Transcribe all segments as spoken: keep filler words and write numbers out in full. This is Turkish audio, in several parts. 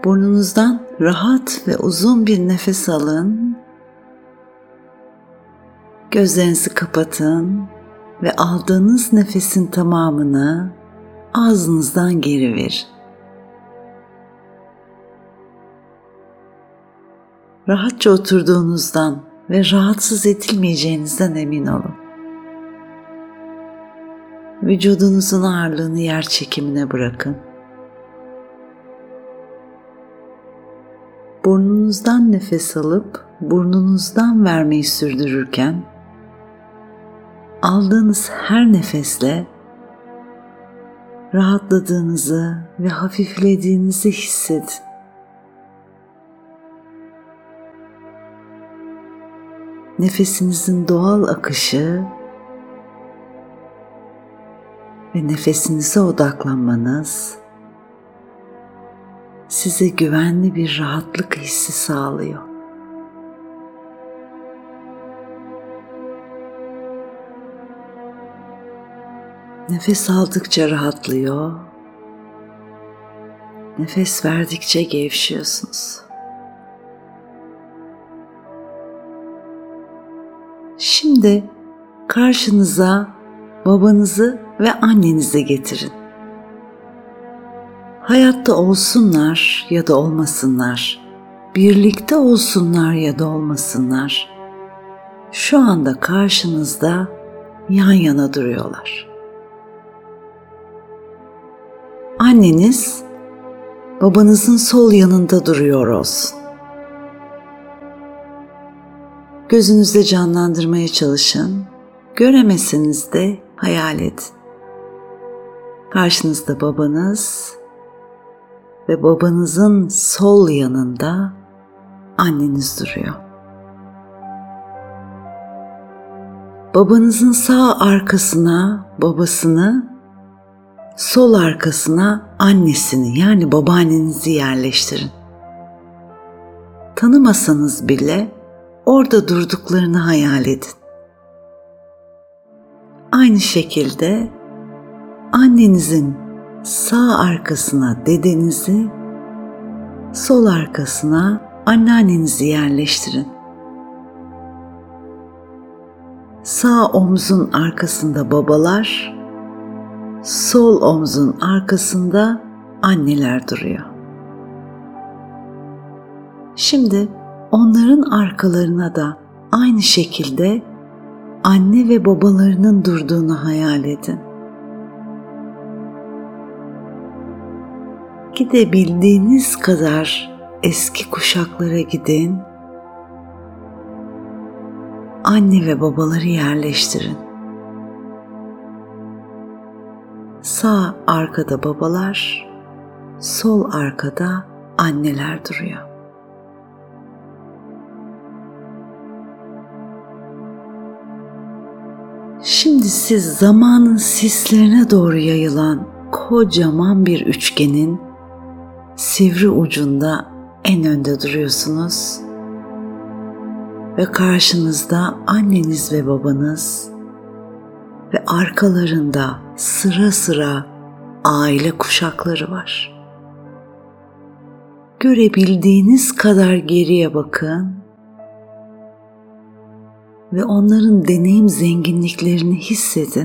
Burnunuzdan rahat ve uzun bir nefes alın. Gözlerinizi kapatın ve aldığınız nefesin tamamını ağzınızdan geri verin. Rahatça oturduğunuzdan ve rahatsız edilmeyeceğinizden emin olun. Vücudunuzun ağırlığını yer çekimine bırakın. Burnunuzdan nefes alıp burnunuzdan vermeyi sürdürürken aldığınız her nefesle rahatladığınızı ve hafiflediğinizi hissedin. Nefesinizin doğal akışı ve nefesinize odaklanmanız size güvenli bir rahatlık hissi sağlıyor. Nefes aldıkça rahatlıyor, nefes verdikçe gevşiyorsunuz. Şimdi karşınıza babanızı ve annenizi getirin. Hayatta olsunlar ya da olmasınlar, birlikte olsunlar ya da olmasınlar, şu anda karşınızda yan yana duruyorlar. Anneniz babanızın sol yanında duruyor olsun. Gözünüzde canlandırmaya çalışın, göremeseniz de hayal edin. Karşınızda babanız ve babanızın sol yanında anneniz duruyor. Babanızın sağ arkasına babasını, sol arkasına annesini yani babaannenizi yerleştirin. Tanımasanız bile orada durduklarını hayal edin. Aynı şekilde annenizin sağ arkasına dedenizi, sol arkasına anneannenizi yerleştirin. Sağ omzun arkasında babalar, sol omzun arkasında anneler duruyor. Şimdi onların arkalarına da aynı şekilde anne ve babalarının durduğunu hayal edin. Gidebildiğiniz kadar eski kuşaklara gidin. Anne ve babaları yerleştirin. Sağ arkada babalar, sol arkada anneler duruyor. Şimdi siz zamanın sislerine doğru yayılan kocaman bir üçgenin sivri ucunda en önde duruyorsunuz ve karşınızda anneniz ve babanız ve arkalarında sıra sıra aile kuşakları var. Görebildiğiniz kadar geriye bakın ve onların deneyim zenginliklerini hissedin.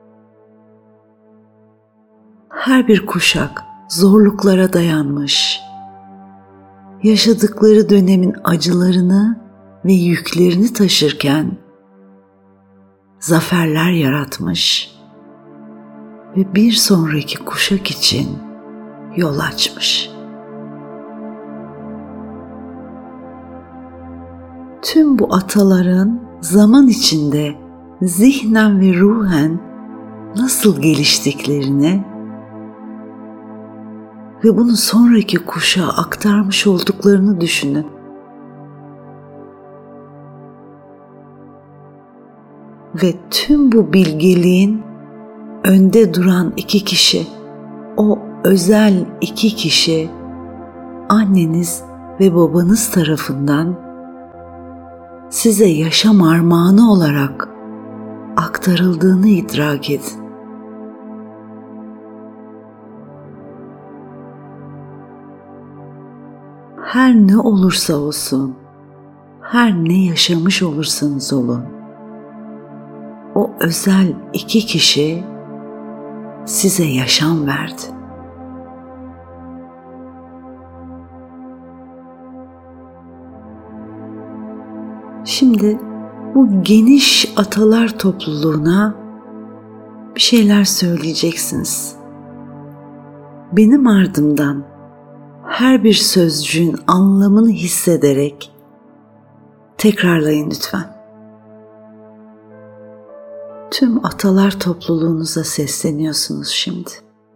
Her bir kuşak zorluklara dayanmış, yaşadıkları dönemin acılarını ve yüklerini taşırken zaferler yaratmış ve bir sonraki kuşak için yol açmış. Tüm bu ataların zaman içinde zihnen ve ruhen nasıl geliştiklerini ve bunu sonraki kuşağa aktarmış olduklarını düşünün. Ve tüm bu bilgeliğin önde duran iki kişi, o özel iki kişi anneniz ve babanız tarafından size yaşam armağanı olarak aktarıldığını idrak edin. her ne olursa olsun, her ne yaşamış olursanız olun, o özel iki kişi size yaşam verdi. Şimdi bu geniş atalar topluluğuna bir şeyler söyleyeceksiniz. Benim ardımdan her bir sözcüğün anlamını hissederek tekrarlayın lütfen. Tüm atalar topluluğunuza sesleniyorsunuz şimdi.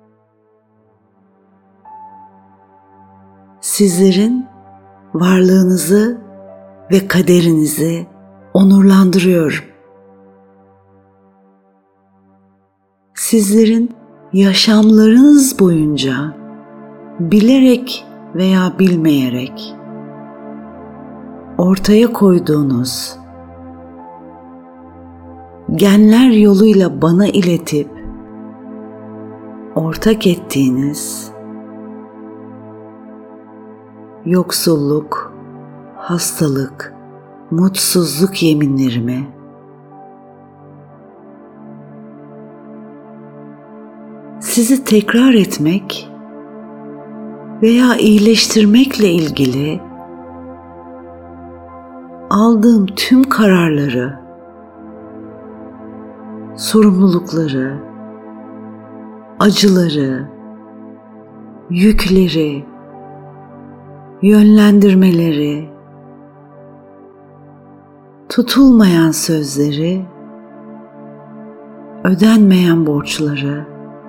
Sizlerin varlığınızı ve kaderinizi onurlandırıyorum. Sizlerin yaşamlarınız boyunca bilerek veya bilmeyerek ortaya koyduğunuz, genler yoluyla bana iletip ortak ettiğiniz yoksulluk, hastalık, mutsuzluk yeminlerimi sizi tekrar etmek veya iyileştirmekle ilgili aldığım tüm kararları, sorumlulukları, acıları, yükleri, yönlendirmeleri, tutulmayan sözleri, ödenmeyen borçları,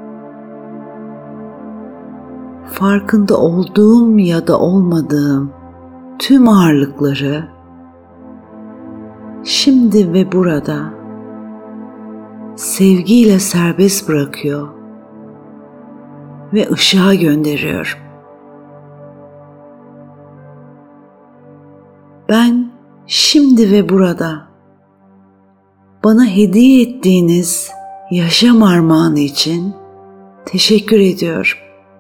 farkında olduğum ya da olmadığım tüm ağırlıkları şimdi ve burada sevgiyle serbest bırakıyor ve ışığa gönderiyorum. Ben şimdi ve burada bana hediye ettiğiniz yaşam armağanı için teşekkür ediyorum.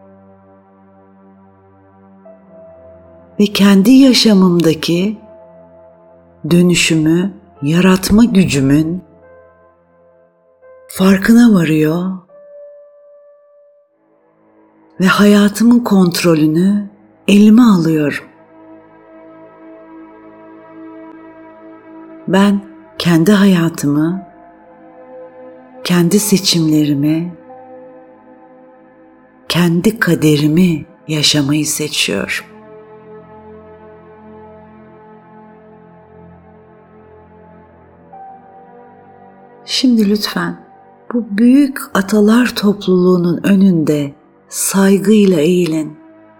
Ve kendi yaşamımdaki dönüşümü yaratma gücümün farkına varıyor ve hayatımın kontrolünü elime alıyorum. Ben kendi hayatımı, kendi seçimlerimi, kendi kaderimi yaşamayı seçiyorum. Şimdi lütfen bu büyük atalar topluluğunun önünde saygıyla eğilin.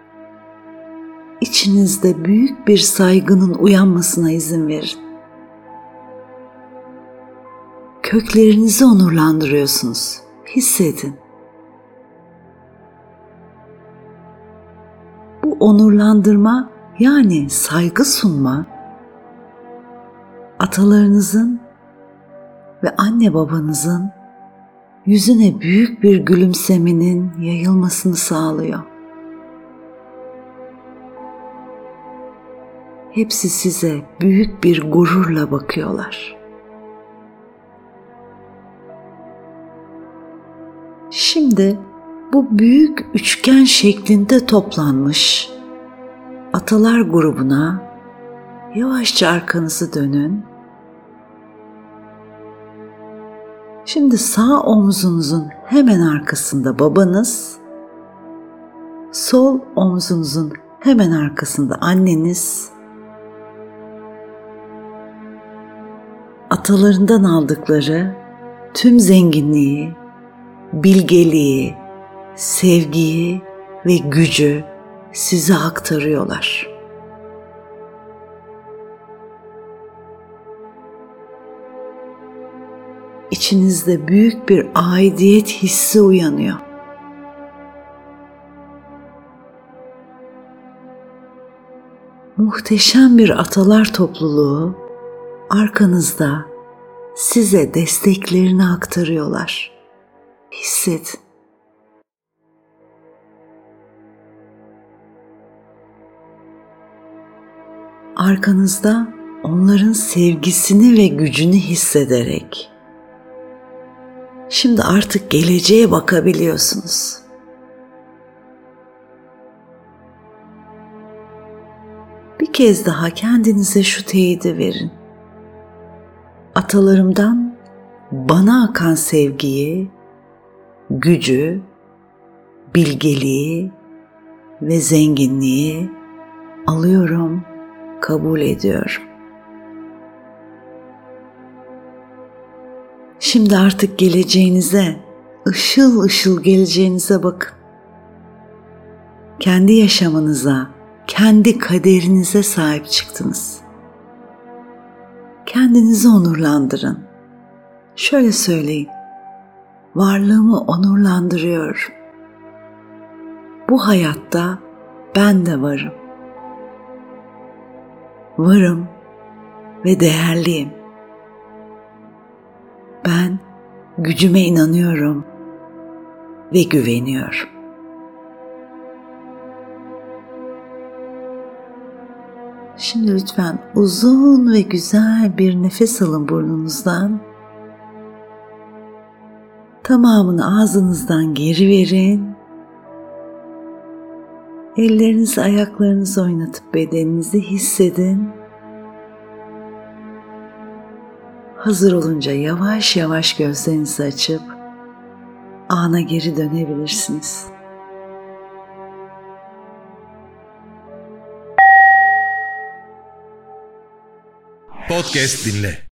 İçinizde büyük bir saygının uyanmasına izin verin. Köklerinizi onurlandırıyorsunuz. Hissedin. Bu onurlandırma, yani saygı sunma, atalarınızın ve anne babanızın yüzüne büyük bir gülümsemenin yayılmasını sağlıyor. Hepsi size büyük bir gururla bakıyorlar. Şimdi bu büyük üçgen şeklinde toplanmış atalar grubuna yavaşça arkanızı dönün. Şimdi sağ omzunuzun hemen arkasında babanız, sol omzunuzun hemen arkasında anneniz, atalarından aldıkları tüm zenginliği, bilgeliği, sevgiyi ve gücü size aktarıyorlar. İçinizde büyük bir aidiyet hissi uyanıyor. Muhteşem bir atalar topluluğu arkanızda size desteklerini aktarıyorlar. Hissedin. arkanızda onların sevgisini ve gücünü hissederek şimdi artık geleceğe bakabiliyorsunuz. Bir kez daha kendinize şu teyidi verin. Atalarımdan bana akan sevgiyi, gücü, bilgeliği ve zenginliği alıyorum, kabul ediyorum. Şimdi artık geleceğinize, ışıl ışıl geleceğinize bakın. Kendi yaşamınıza, kendi kaderinize sahip çıktınız. Kendinizi onurlandırın. Şöyle söyleyin. Varlığımı onurlandırıyorum. Bu hayatta ben de varım. Varım ve değerliyim. Ben gücüme inanıyorum ve güveniyorum. Şimdi lütfen uzun ve güzel bir nefes alın burnunuzdan. Tamamını ağzınızdan geri verin. Ellerinizi, ayaklarınızı oynatıp bedeninizi hissedin. Hazır olunca yavaş yavaş gözlerinizi açıp ana geri dönebilirsiniz. Podcast dinle.